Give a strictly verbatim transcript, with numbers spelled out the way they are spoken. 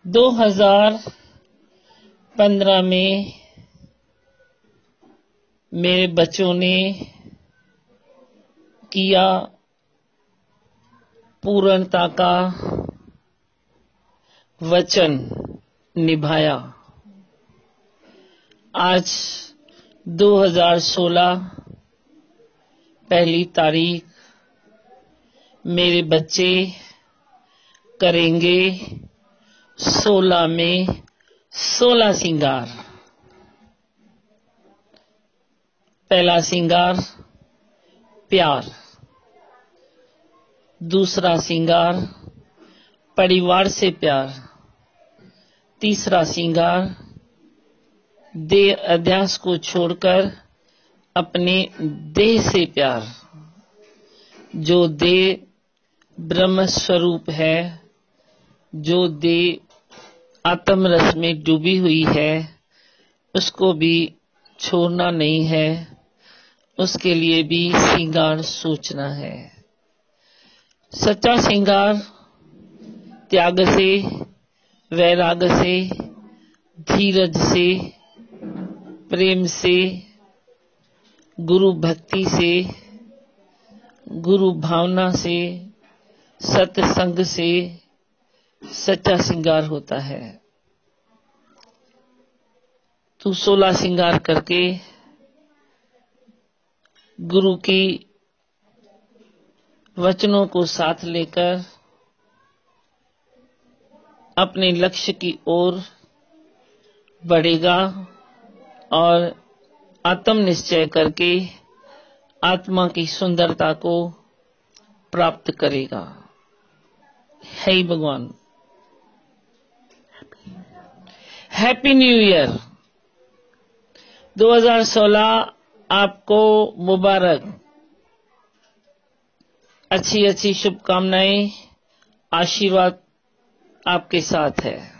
दो हज़ार पंद्रह में मेरे बच्चों ने किया पूर्णता का वचन निभाया। आज दो हज़ार सोलह पहली तारीख मेरे बच्चे करेंगे सोलह में सोलह सिंगार। पहला सिंगार प्यार, दूसरा सिंगार परिवार से प्यार, तीसरा सिंगार देह अध्यास को छोड़कर अपने देह से प्यार। जो देह ब्रह्म स्वरूप है, जो देह आत्म रस में डूबी हुई है, उसको भी छोड़ना नहीं है, उसके लिए भी सिंगार सोचना है। सच्चा सिंगार त्याग से, वैराग से, धीरज से, प्रेम से, गुरु भक्ति से, गुरु भावना से, सत्संग से सच्चा सिंगार होता है। तू सोलह सिंगार करके गुरु की वचनों को साथ लेकर अपने लक्ष्य की ओर बढ़ेगा और आत्म निश्चय करके आत्मा की सुंदरता को प्राप्त करेगा। हे भगवान, हैप्पी न्यू ईयर। दो हज़ार सोलह आपको मुबारक। अच्छी अच्छी शुभकामनाएं, आशीर्वाद आपके साथ है।